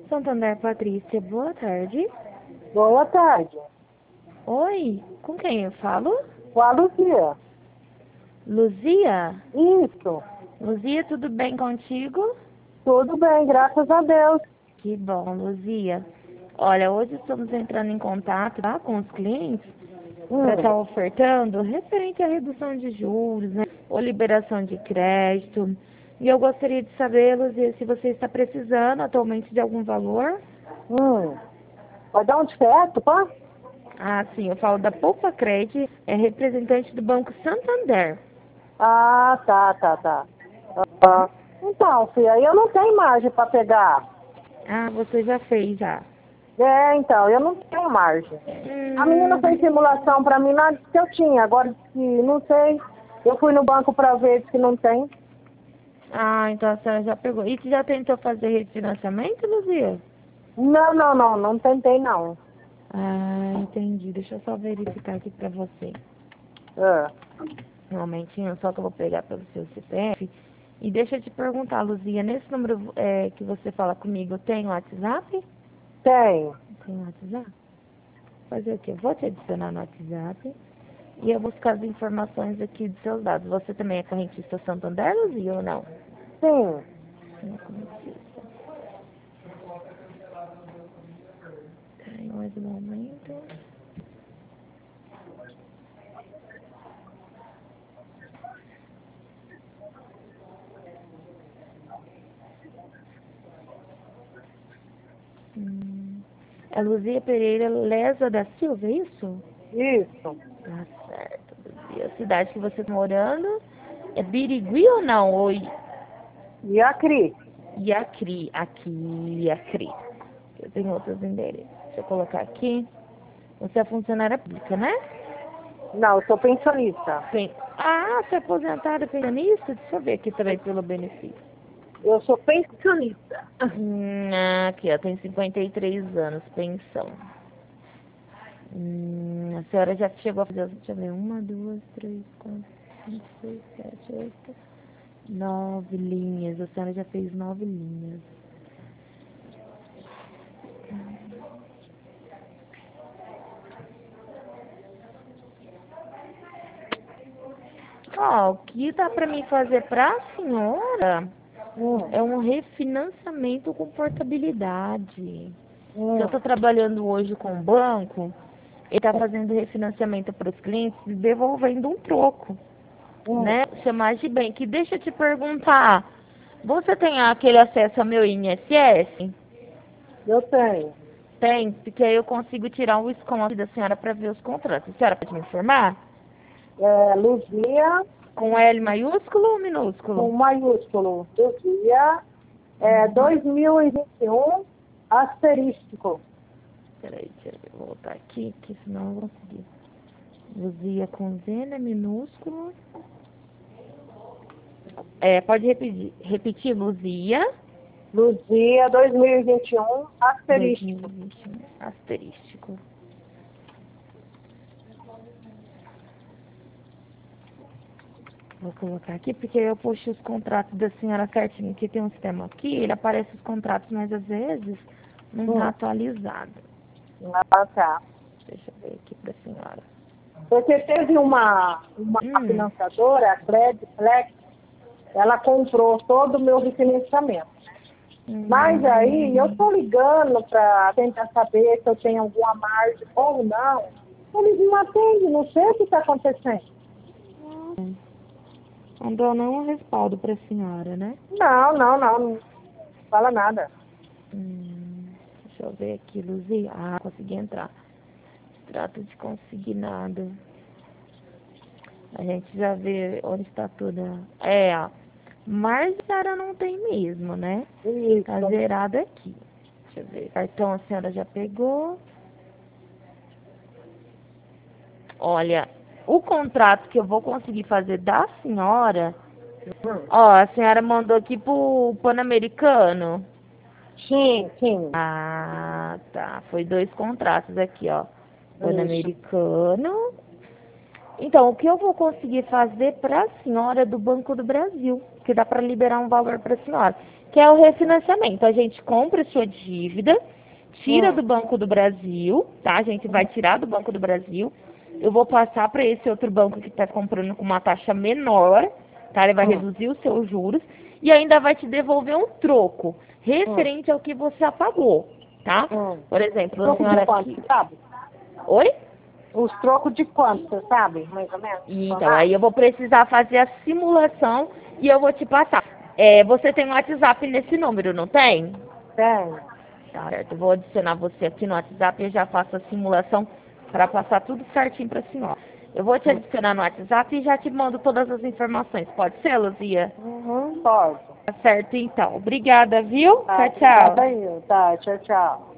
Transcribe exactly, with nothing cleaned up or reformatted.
Santander, Patrícia, boa tarde. Boa tarde. Oi, com quem eu falo? Com a Luzia. Luzia? Isso. Luzia, tudo bem contigo? Tudo bem, graças a Deus. Que bom, Luzia. Olha, hoje estamos entrando em contato, tá, com os clientes para Hum. estar ofertando referente à redução de juros, né, ou liberação de crédito. E eu gostaria de saber, Luzia, se você está precisando atualmente de algum valor. Hum. Vai dar um certo, pá? Ah, sim, eu falo da Poupa Cred, é representante do Banco Santander. Ah, tá, tá, tá. Tá? Ah, então, filha, eu não tenho margem para pegar. Ah, você já fez já. É, então, eu não tenho margem. A menina fez Hum, simulação para mim lá que eu tinha. Agora, que não sei. Eu fui no banco para ver que não tem. ah, então a senhora já pegou. E você já tentou fazer refinanciamento, Luzia? Não, não, não, não tentei, não. Ah, entendi. Deixa eu só verificar aqui pra você. É. Um momentinho, só que eu vou pegar pelo seu C P F. E deixa eu te perguntar, Luzia, nesse número é, que você fala comigo, tem WhatsApp? Tem. Tem WhatsApp? Fazer o quê? Eu vou te adicionar no WhatsApp. E eu vou buscar as informações aqui dos seus dados. Você também é correntista Santander, Luzia, ou não? Sim. Não, correntista. Tem mais um momento. Hum. É Luzia Pereira Leza da Silva, é isso? Isso. Tá certo, Luzia. A cidade que você tá morando é Birigui ou não? Ou E a Cris? Iacri? Aqui, Iacri. Eu tenho outros endereços. Deixa eu colocar aqui. Você é funcionária pública, né? Não, eu sou pensionista. Pen... Ah, você é aposentada pensionista? Deixa eu ver aqui também pelo benefício. Eu sou pensionista. Hum, aqui, ó, tem cinquenta e três anos, pensão. Hum, a senhora já chegou a fazer, deixa eu ver, uma, duas, três, quatro, cinco, seis, sete, oito, nove linhas. A senhora já fez nove linhas. Ó, o que dá pra mim fazer pra senhora Hum, é um refinanciamento com portabilidade. Se eu hum, tô trabalhando hoje com o banco, ele tá fazendo refinanciamento para os clientes e devolvendo um troco, hum. né? Chamar de bem. Que deixa eu te perguntar, você tem aquele acesso ao meu I N S S? Eu tenho. Tem, porque aí eu consigo tirar um desconto da senhora para ver os contratos. A senhora pode me informar? É, Luzia, Com L maiúsculo ou com minúsculo? maiúsculo. Luzia, é, Uhum. dois mil e vinte e um, asterístico. Peraí, deixa eu voltar aqui, que senão eu vou conseguir. Luzia com Z, né? Minúsculo. É, pode repetir, repetir, Luzia. Luzia, dois mil e vinte e um, asterístico. dois mil e vinte e um, asterístico. Vou colocar aqui porque eu puxo os contratos da senhora certinho. Aqui tem um sistema aqui, ele aparece os contratos, mas às vezes não está Hum. atualizado. Ah, tá. Deixa eu ver aqui pra senhora. Porque teve uma, uma Hum, financiadora, a Cred Flex, ela comprou todo o meu refinanciamento. Mas aí eu hum, estou ligando para tentar saber se eu tenho alguma margem ou não. Eles não atendem, não sei o que está acontecendo. hum. Não dou nenhum respaldo pra senhora, né? Não, não, não, não fala nada. Hum, deixa eu ver aqui, Luzia. Ah, consegui entrar. Trato de consignado. A gente já vê onde está tudo. É, ó. Mas a senhora não tem mesmo, né? Tá Isso. zerado aqui. Deixa eu ver. Cartão a senhora já pegou. Olha, o contrato que eu vou conseguir fazer da senhora. Hum. Ó, a senhora mandou aqui pro Pan-Americano. Sim, sim. Ah, tá. Foi dois contratos aqui, ó. Isso. Pan-Americano Então, o que eu vou conseguir fazer para a senhora do Banco do Brasil, que dá para liberar um valor para a senhora, que é o refinanciamento. A gente compra a sua dívida, tira Hum. do Banco do Brasil, tá? A gente vai tirar do Banco do Brasil. Eu vou passar para esse outro banco que está comprando com uma taxa menor, tá? Ele vai Hum. reduzir os seus juros e ainda vai te devolver um troco referente ao que você apagou, tá? Hum. Por exemplo, a Troco de senhora... quanto, que- você sabe? Oi? Os trocos de quanto, você sabe? Mais ou menos? Então, aí eu vou precisar fazer a simulação e eu vou te passar. É, você tem um WhatsApp nesse número, não tem? Tem. Tá, certo. Eu vou adicionar você aqui no WhatsApp e eu já faço a simulação para passar tudo certinho para a senhora. Eu vou te Hum. adicionar no WhatsApp e já te mando todas as informações. Pode ser, Luzia? Uhum, pode. Tá certo, então. Obrigada, viu? Tá, Tchau, tchau. obrigada aí. Tá, tchau, tchau.